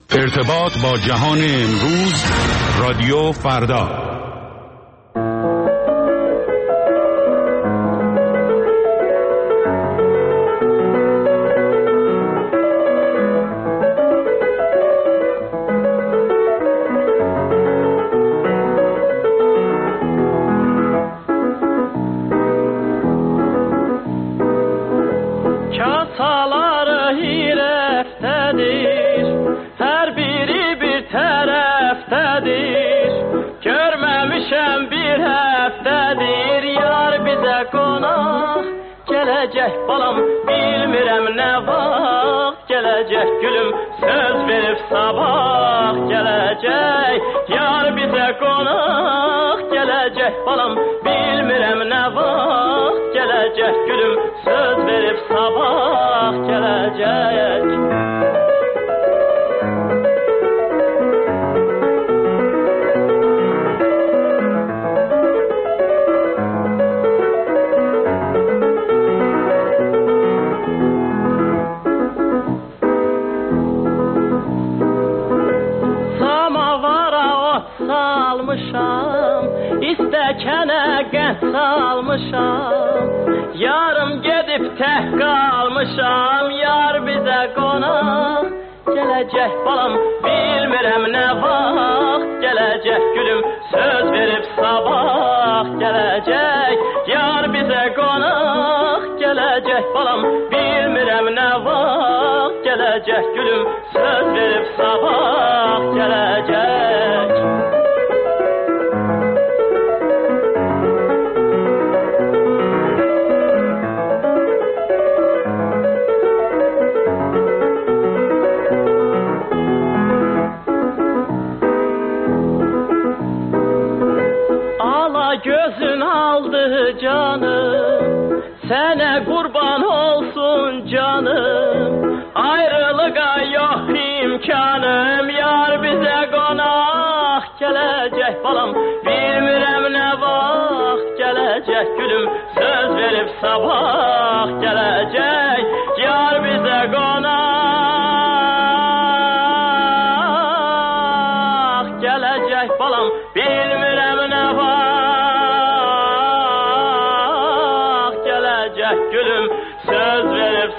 ارتباط با جهان امروز، رادیو فردا. Balam bilmirəm nə vaxt gələcək gülüm, söz verib sabah gələcək. Yar bizə qonaq gələcək balam, bilmirəm nə vaxt gələcək gülüm, söz verib sabah gələcək. İstəkənə qənd salmışam, yarım gedib tək qalmışam. Yar bizə qonaq gələcək balam, bilmirəm nə vaxt gələcək gülüm, söz verib sabah gələcək. Yar bizə qonaq gələcək balam, bilmirəm nə vaxt gələcək gülüm, söz verib sabah gələcək. Gözün aldı canım, sənə qurban olsun canım. Ayrılığa yox imkanım, yar bizə qonaq gələcək balam, bilmirəm nə vaxt gələcək gülüm, söz verib sabah gələcək. Yar bizə qonaq gələcək balam, bilmirəm nə vaxt gülüm, söz verib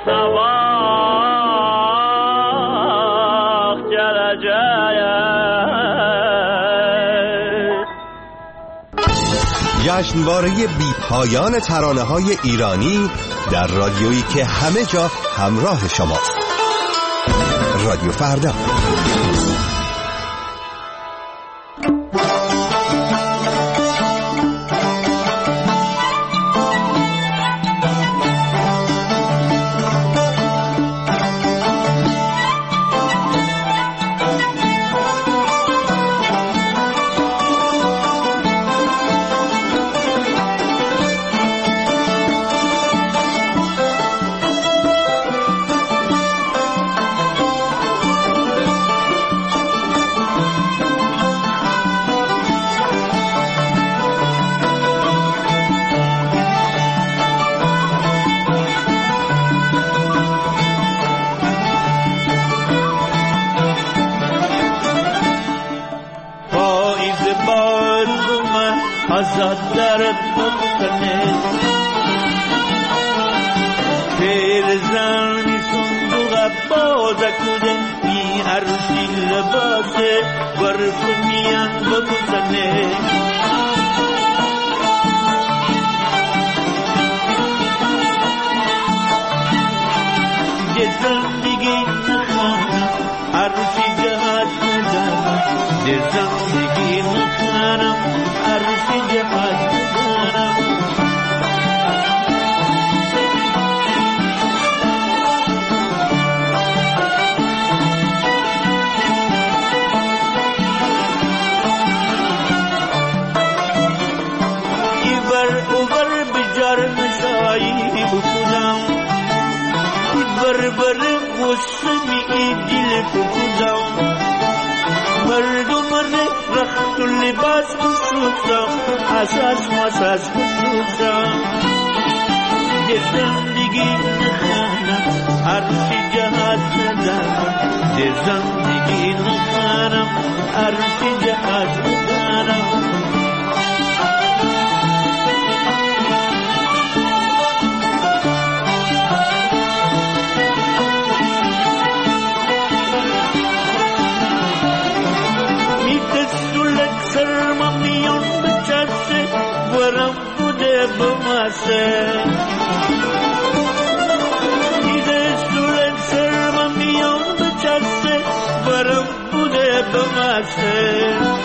sabah gələcək. جشنواره بی پایان ترانه‌های ایرانی در رادیویی که همه جا همراه شماست. رادیو فردا. azad در بکنه پیرزنی صندوق باز کنه بی عروسی لباسه ورکنیان بکنه زندگی نخوانم عروسی جهاد ندارم زندگی نخوانم عروسی جهاد ندارم ایور اوور بجار نشایی بکنم بربر قسمی دل فکوزم مردم رخت لباس بسوزم اساس مساس بسوزم زندگی زندگی نخانم هرچی جهت ندارم ده زندگی نخانم هرچی جهت ندارم دیده صورت سرم میان بچسته برم بوده بمسته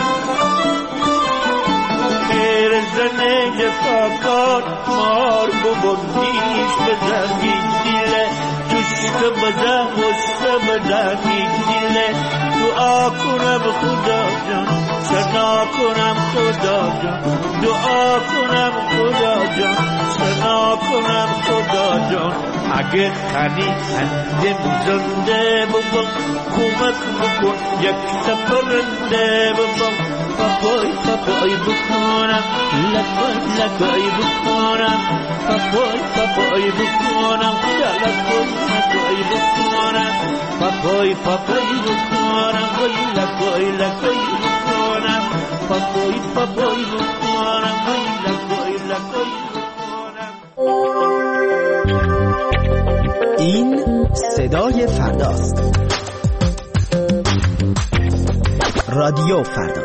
پیر زنه جفاکار مار ببندیش بدمی دیله توشک بده غصه بدمی دیله دعا کنم خدا جان سنا کنم خدا جان دعا کنم خدا جان سنا کنم خدا جان اگه خنی اندم زنده ببم کمک بکن یک سپرنده ببم پاپای پاپای بکنم لکای لکای بکنم پاپای پاپای بکنم لکای لکای بکنم پاپای پاپای بکنم لکای لکای بکنم پاپای پاپای بکنم لکای لکای بکنم. این صدای فرداست. رادیو فردا.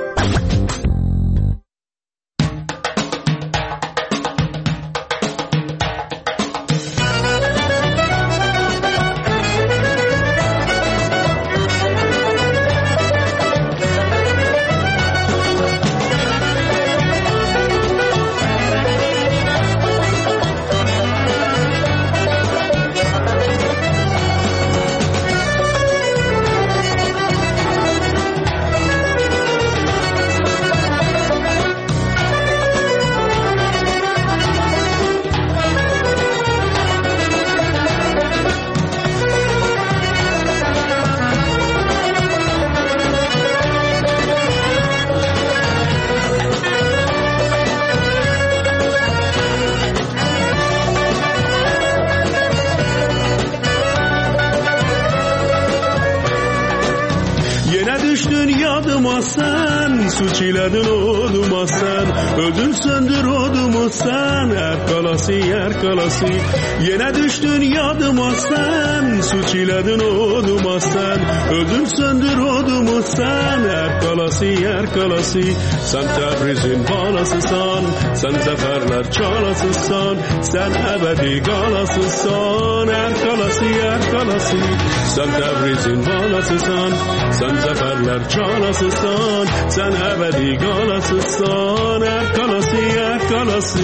Suçiledin oğluma sen, ödün söndür oğluma sen, erkalası erkalası. Yine düştün yadıma sen, suçiledin oğluma sen, ödün söndür oğluma sen, erkalası erkalası. Sen Tebriz'in balasısan, sen zaferler çalasısan, sen ebedi galasısan, erkalası erkalası. Sen Tebriz'in balasısan, sen zaferler çalasısan, sen ebedi galasısan, erkalası erkalası.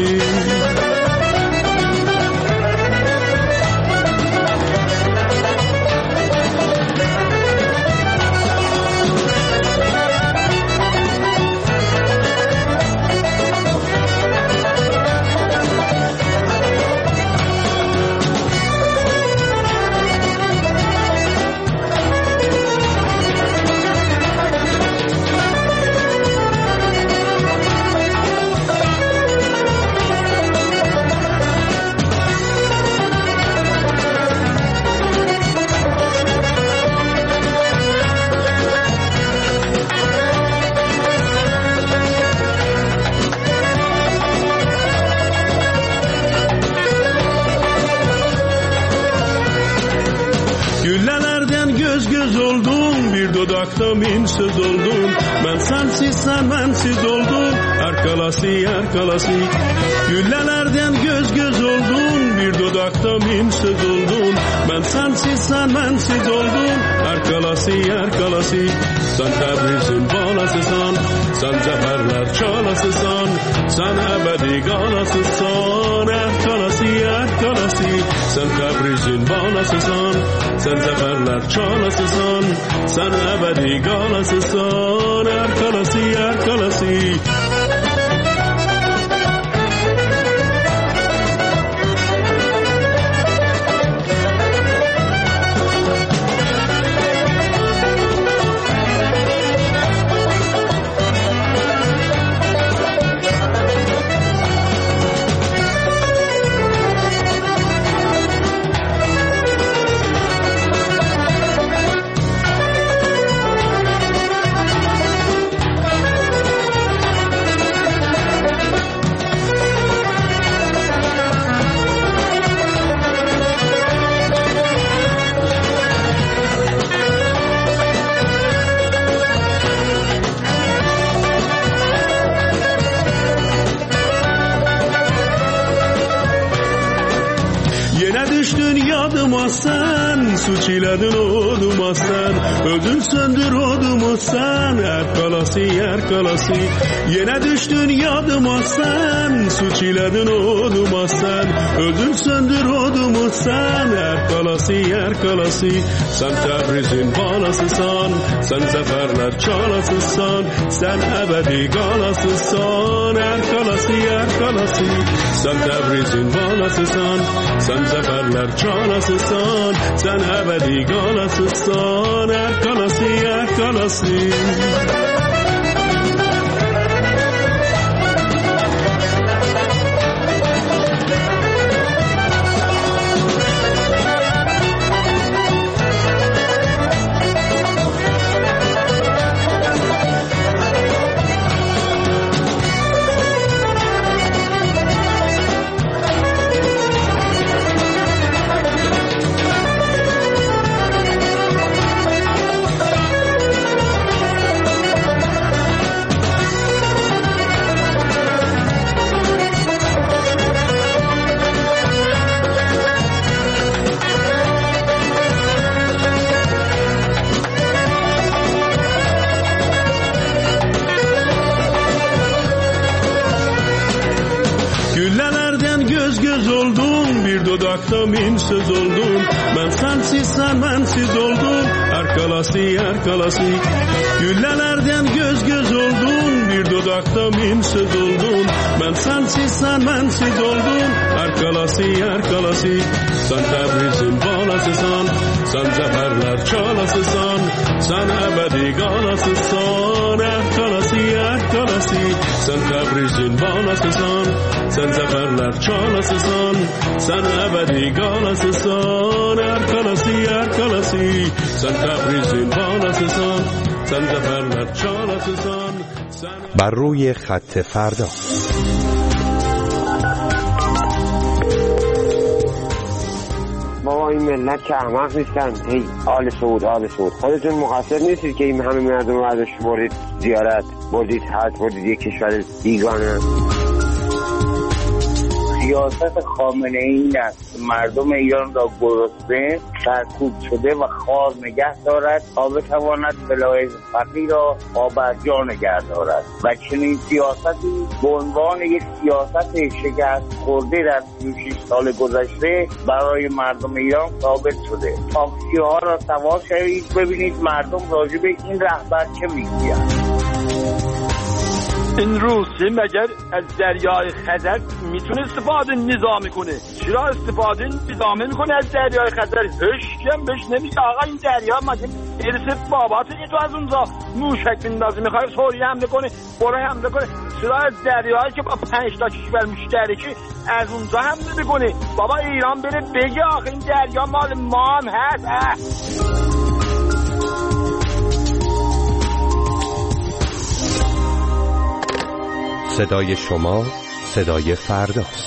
Min söz oldum ben sensiz sen bensiz oldum erkalası erkalası. Güllelerden göz göz oldum bir dudakta min söz oldum ben sensiz sen bensiz oldum erkalası erkalası. Sen Tebriz'in balasısan, sen zaferler çalasısan, sen ebedi galasısan, erkalası erkalası. Sen Tebriz'in balasısan, sen zaferler çalasısan, sen ebedi galasısan, erkalası erkalası. çiledin oğluma sen, özün söndür oğlumu sen. Her kalası yine düştün yadıma sen, su çiledin oğluma sen, özün söndür oğlumu sen. Her kalası sen Tebriz'in balasısan, sen zaferler çalasısan, sen ebedi galasısan. Her kalası sen Tebriz'in balasısan, sen zaferler çalasısan, sen ebedi galasısan. Her kalası dudakta min söz oldun, ben sensiz sen bensiz oldun. Her kalası güllelerden göz oldun, bir dudakta min söz oldun, ben sensiz sen bensiz oldun. Her kalası sen Tebriz'in balasısan, sen zaferler çalasısan, sen ebedi galasısan. Her kalası sen Tebriz'in balasısan, sen zaferler çalasısan, sen ebedi galasısan. Her kalası sen Tebriz'in balasısan, sen zaferler çalasısan. بر روی خط فردا. بابا این ملت که احمق نیستن. هی آل سعود خودتون مقصر نیستید که این همه مردم رو ازش بردید زیارت، بردید حج، بردید یک کشور بیگانه. سیاست خامنه ای است مردم ایران را گرسنه، سرکوب شده و خوار نگه دارد تا بتواند ولایت فقیه را پابرجا نگه دارد و چنین سیاستی به عنوان یک سیاست شکست خورده در 36 سال گذشته برای مردم ایران ثابت شده. تاکسی ها را سوار شوید ببینید مردم راجع به این رهبر چه میگویند. این روسیه مگر از دریای خزر میتونه استفاده نظامی کنه؟ چرا استفاده نظامی میکنه از دریای خزر؟ هیچ کم بهش نمیگه آقا این دریا مگه ارث باباته؟ تو از اونجا موشک بندازی میخوای سوریه حمله کنه، برای حمله کنه؟ چرا از دریایی که با 5 تا کشور مشترکی از اونجا حمله میکنه؟ بابا ایران بره بگه آقا این دریا مال ما هم هست. صدای شما صدای فرداست.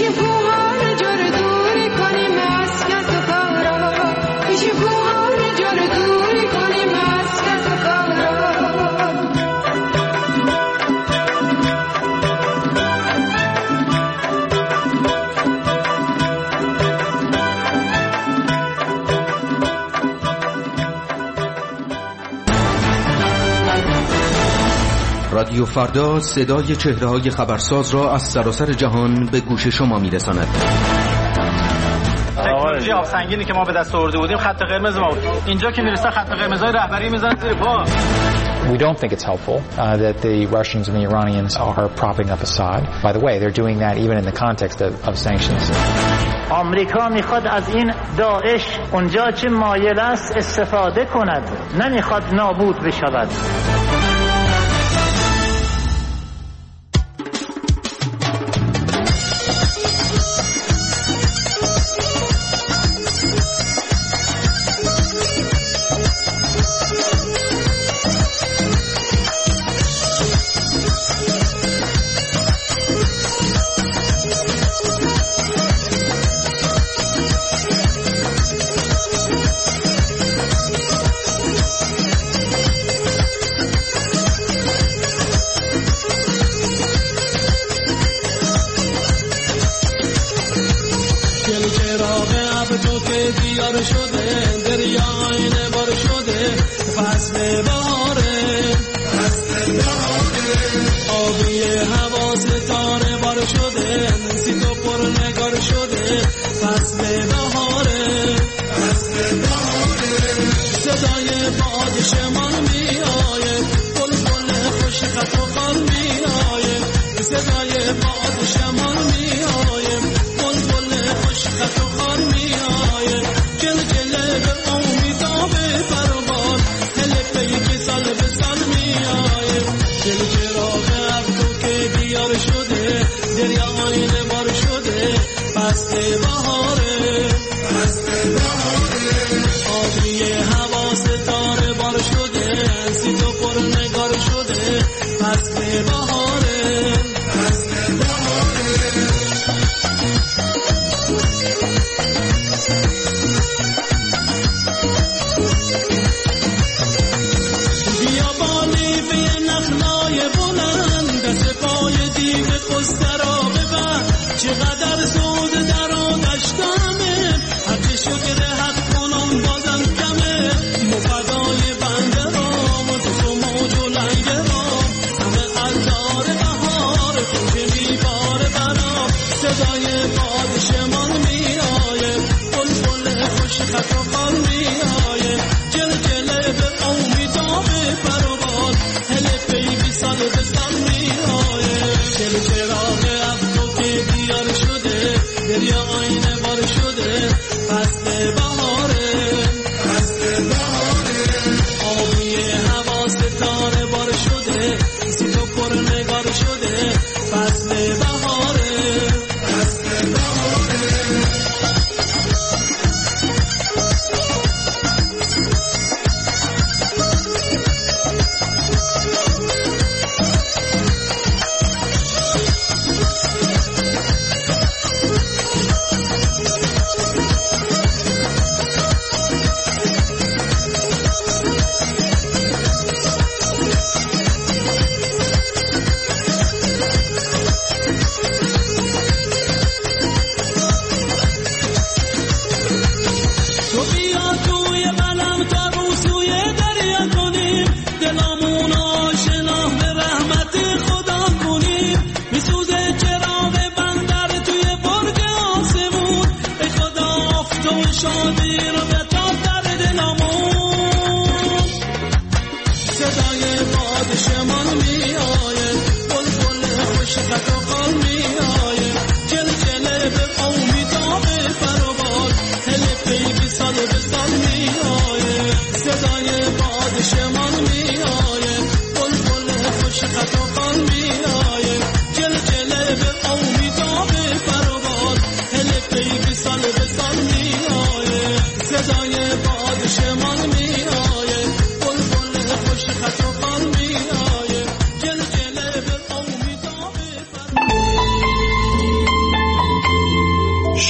رادیو فردا صدای چهره‌های خبرساز را از سراسر جهان به گوش شما می‌رساند. تکنولوژی آبسنگینی که ما به دست آورده بودیم خط قرمز ما بود. اینجا که میرسه خط قرمزای رهبری میزنن زیر پا. We don't think it's helpful that the Russians and the Iranians are propping up Assad. By the way, they're doing that even in the context of sanctions. آمریکا میخواد از این داعش اونجا چه مایل است استفاده کند، نمیخواد نابود بشود.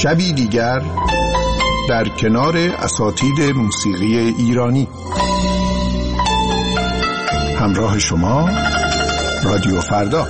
شبی دیگر در کنار اساتید موسیقی ایرانی. همراه شما رادیو فردا.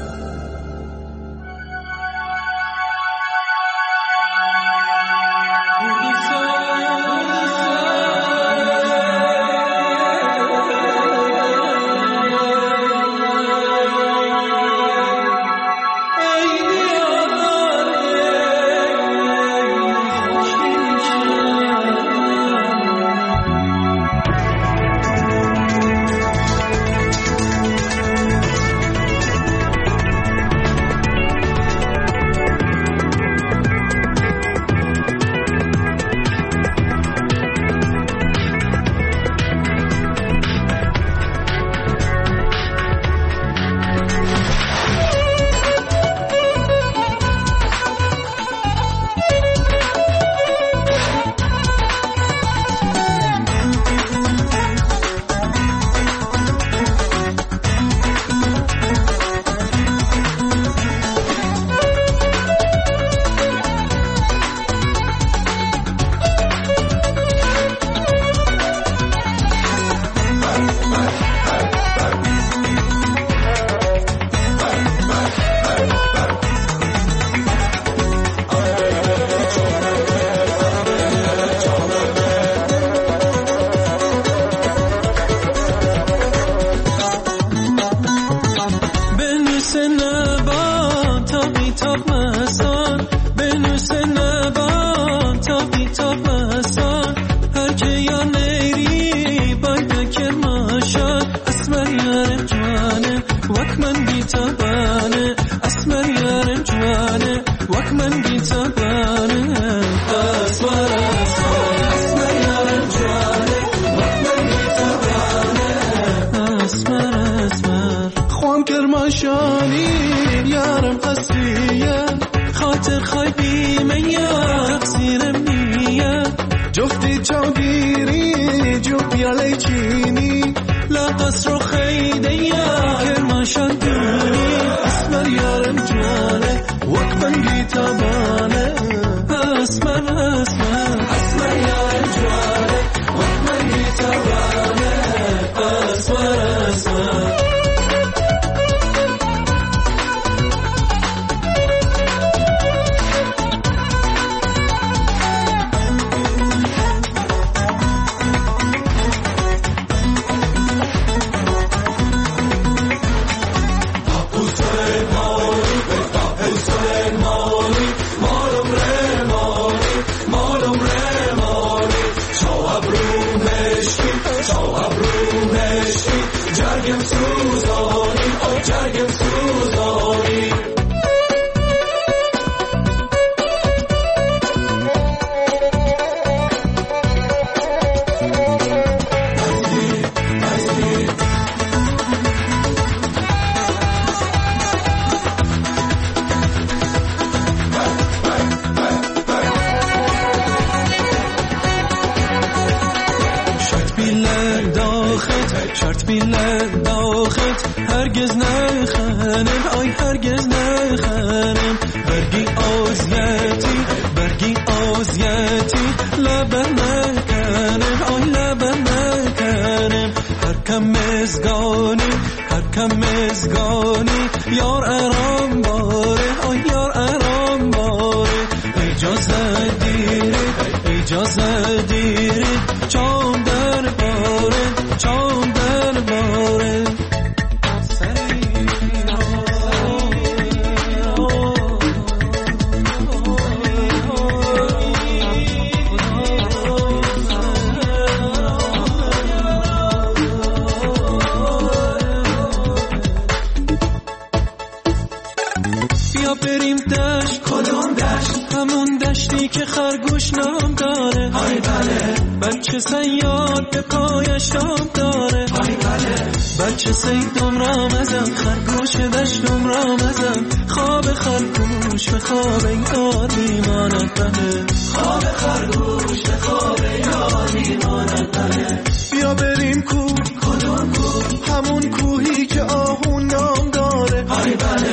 بیا بریم کو همون کوهی که آهون نام داره. های بله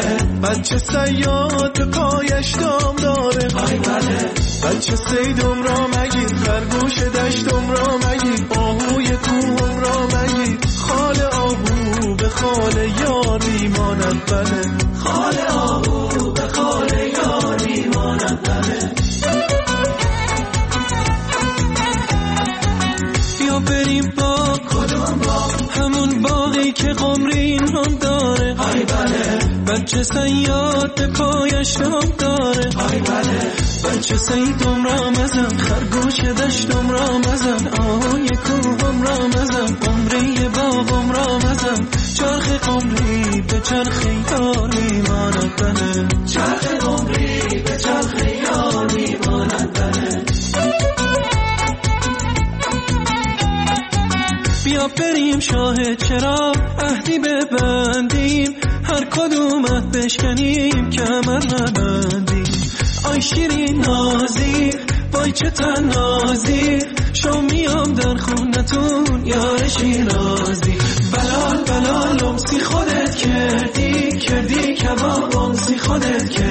بچه صیاد پایش دام داره بچه صیدم را مگیر خرگوش دشتم را مگیر آهوی کوهم را مگیر خال آهو به خال یار میماند بله خال آهو به خال یار میماند بله بیا بریم با کدوم باغ همون باغی که قمرین هم داره های بله بچه صیاد به پایش دام داره های بله بچه صیدم را مزن خرگوش دشتم را مزن آهوی کوهم را مزن قمری باغم را مزن چرخ قمری به چرخ یار میماند بله چرخ قمری به چرخ یار میماند بله بیا بریم شاه چرا عهدی ببندیم هر کدوم عهد بشکنیم کمر نبندیم آی شیرین نازی وای چه تنازی شو میام در خونتون یار شیرازی بلال بلال امسی خودت کردی کباب امسی خودت کردی